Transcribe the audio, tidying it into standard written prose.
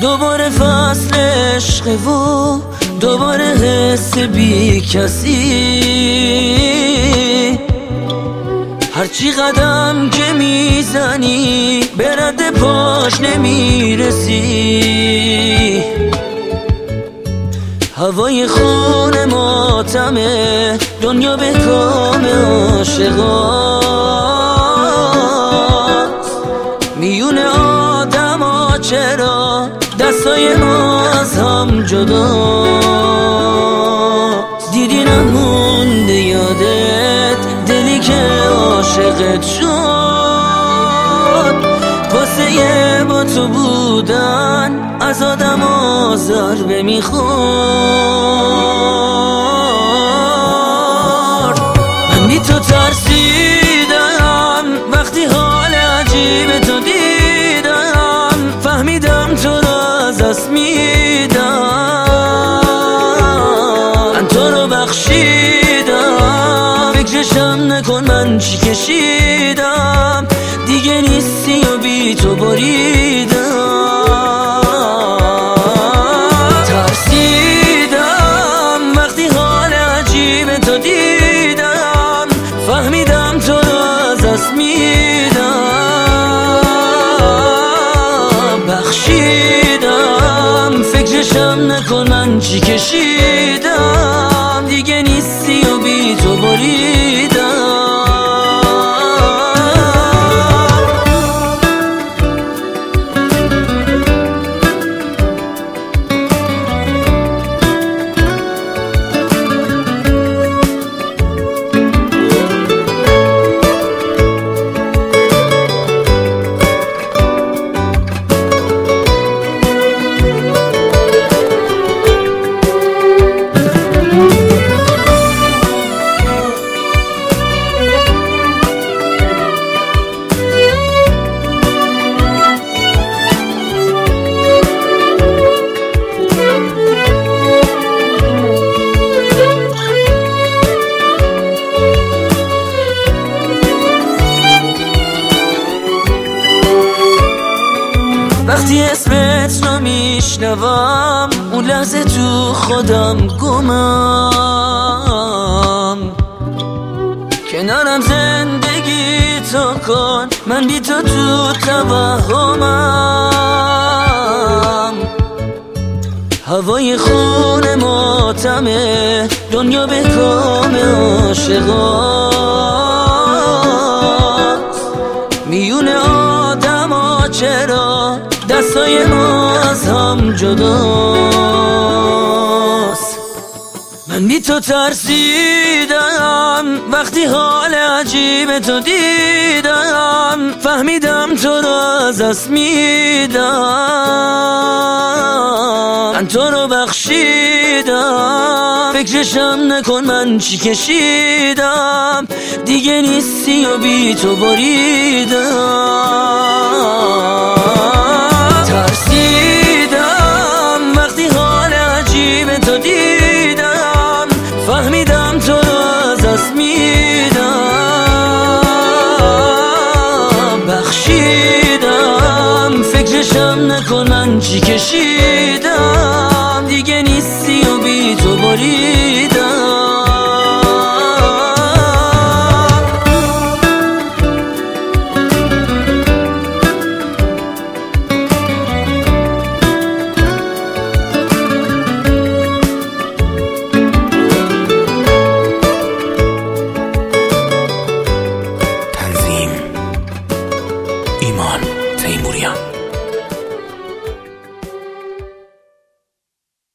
دوباره فصل عشقه و دوباره حس بی کسی. هرچی قدم که میزنی به رد پاش نمیرسی. هوای خون ماتمه، دنیا به کام عاشقاست. میون آدم ها چرا دستای ما از هم جداست؟ دیدی نمونده یادت دلی که عاشقت شد. واسه با تو بودن از آدم ها ضربه میخورد. من بی تو ترسیدم وقتی حال عجیب تو دیدم. فهمیدم تو را از دست میدم. من تو رو بخشیدم، فکرشم نکن من چی کشیدم. دیگه نیستی و بی تو بریدم. ترسیدم وقتی حال عجیب تو دیدم. فهمیدم تو رو از دست میدم. بخشیدم، فکرشم نکن من چی کشیدم. دیگه نیستی و بی تو بریدم. وقتی اسمت رو میشنوم اون لحظه تو خودم گمم. کنارم زندگی تو کن، من بی تو تو توهمم. هوای خون ماتمه، دنیا به کام عاشقاست. میون آدم ها چرا دستای ما از هم جداست؟ من بی تو ترسیدم وقتی حال عجیب تو دیدم. فهمیدم تو رو از دست میدم. من تو رو بخشیدم، فکرشم نکن من چی کشیدم. دیگه نیستی و بی تو بریدم. ترسیدم وقتی حال عجیب تو دیدم. فهمیدم تو رو از دست میدم. بخشیدم، فکرشم نکن من چی کشیدم. دیگه نیستی و بی تو بریدم. ایمان تیموریان.